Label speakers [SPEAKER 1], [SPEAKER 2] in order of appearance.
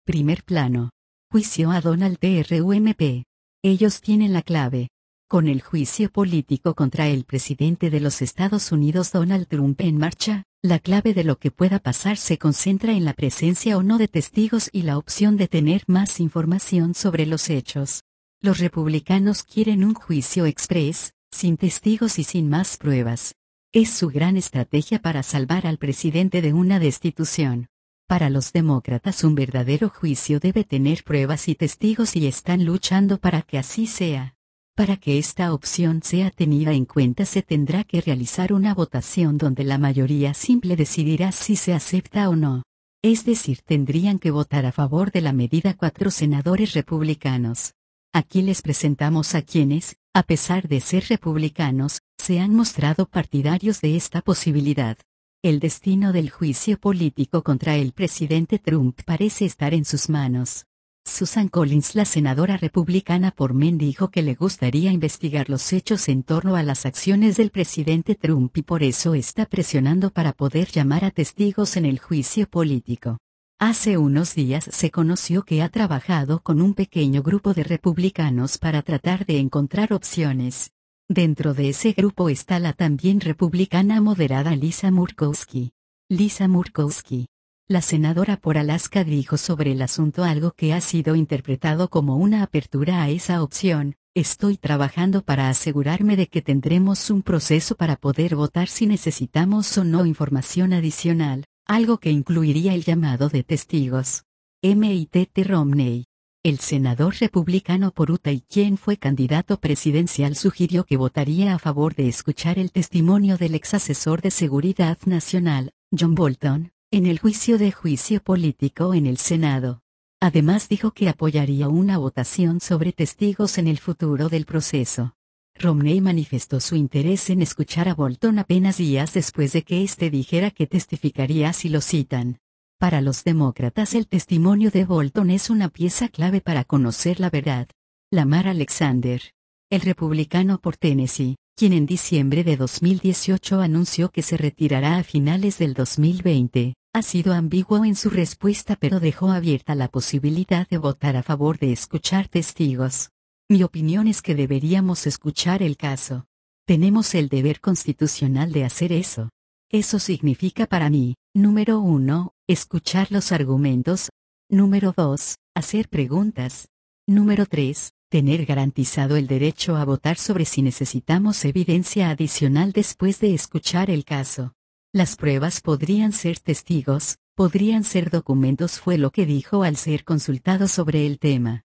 [SPEAKER 1] Primer plano. Juicio a Donald Trump. Ellos tienen la clave. Con el juicio político contra el presidente de los Estados Unidos Donald Trump en marcha, la clave de lo que pueda pasar se concentra en la presencia o no de testigos y la opción de tener más información sobre los hechos. Los republicanos quieren un juicio express, sin testigos y sin más pruebas. Es su gran estrategia para salvar al presidente de una destitución. Para los demócratas un verdadero juicio debe tener pruebas y testigos y están luchando para que así sea. Para que esta opción sea tenida en cuenta se tendrá que realizar una votación donde la mayoría simple decidirá si se acepta o no. Es decir, tendrían que votar a favor de la medida 4 senadores republicanos. Aquí les presentamos a quienes, a pesar de ser republicanos, se han mostrado partidarios de esta posibilidad. El destino del juicio político contra el presidente Trump parece estar en sus manos. Susan Collins, la senadora republicana por Maine, dijo que le gustaría investigar los hechos en torno a las acciones del presidente Trump y por eso está presionando para poder llamar a testigos en el juicio político. Hace unos días se conoció que ha trabajado con un pequeño grupo de republicanos para tratar de encontrar opciones. Dentro de ese grupo está la también republicana moderada Lisa Murkowski. Lisa Murkowski, la senadora por Alaska, dijo sobre el asunto algo que ha sido interpretado como una apertura a esa opción: estoy trabajando para asegurarme de que tendremos un proceso para poder votar si necesitamos o no información adicional, algo que incluiría el llamado de testigos. Mitt Romney, el senador republicano por Utah y quien fue candidato presidencial, sugirió que votaría a favor de escuchar el testimonio del ex asesor de seguridad nacional, John Bolton, en el juicio político en el Senado. Además dijo que apoyaría una votación sobre testigos en el futuro del proceso. Romney manifestó su interés en escuchar a Bolton apenas días después de que éste dijera que testificaría si lo citan. Para los demócratas el testimonio de Bolton es una pieza clave para conocer la verdad. Lamar Alexander, el republicano por Tennessee, quien en diciembre de 2018 anunció que se retirará a finales del 2020, ha sido ambiguo en su respuesta pero dejó abierta la posibilidad de votar a favor de escuchar testigos. Mi opinión es que deberíamos escuchar el caso. Tenemos el deber constitucional de hacer eso. Eso significa para mí, número 1, escuchar los argumentos. Número 2, hacer preguntas. Número 3, tener garantizado el derecho a votar sobre si necesitamos evidencia adicional después de escuchar el caso. Las pruebas podrían ser testigos, podrían ser documentos, fue lo que dijo al ser consultado sobre el tema.